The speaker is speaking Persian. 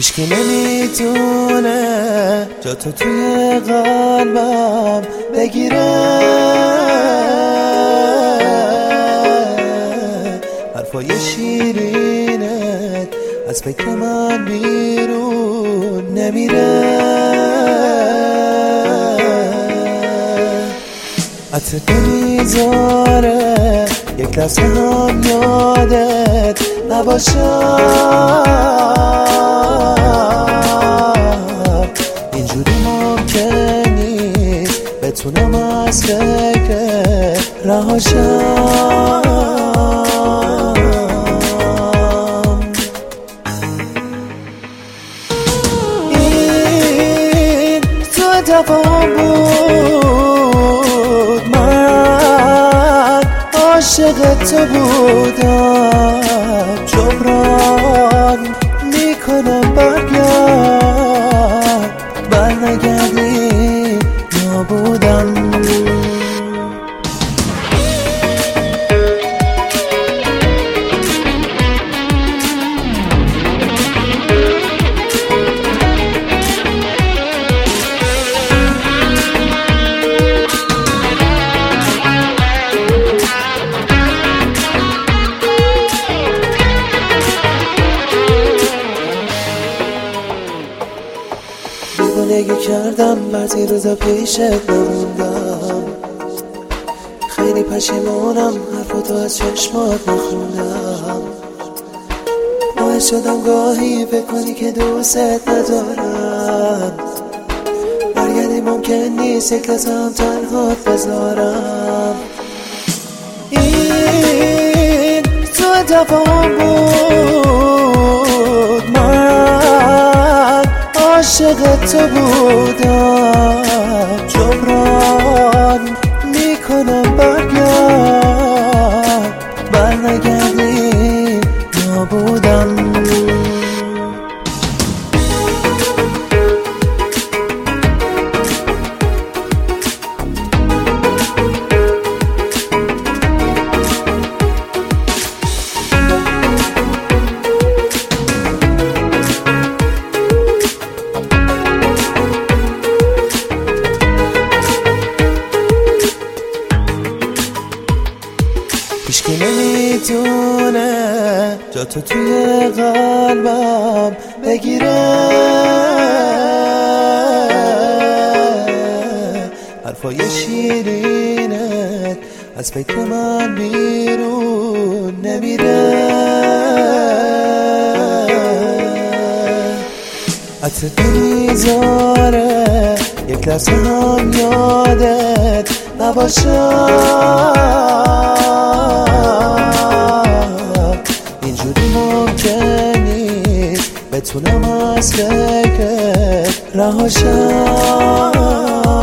هیچکی نمیتونه جا تو توی قلبم بگیره. حرفای شیرینت از فکر من بیرون نمیره. عطر نمیذاره یک لحظه هم یادت نباشم. اینجوری ممکن نیست بتونم از فکر رهاشم. این تو تفاهم بود، من عاشق تو بودم. جبران میکنم برنگردی نابودم. دیوانگی کردم بعضی روزا پیشت نموندم. خیلی پشیمونم حرفاتو از چشمات نخوندم. باعث شدم گاهی فکر کنی که دوست ندارم. برگردی ممکن نیست یک لحظه هم تنهات بذارم. این تو تفاهم بود، من عاشق تو بودم. جبران میکنم برنگردی نابودم. هیچکی نمیتونه جا تو توی قلبم بگیره. حرفای شیرینت از فکر من بیرون نمیره. عطر نمیذاره یک لحظه هم یادت نباشم. اینجوری ممکن نیست بتونم از فکر رهاشم.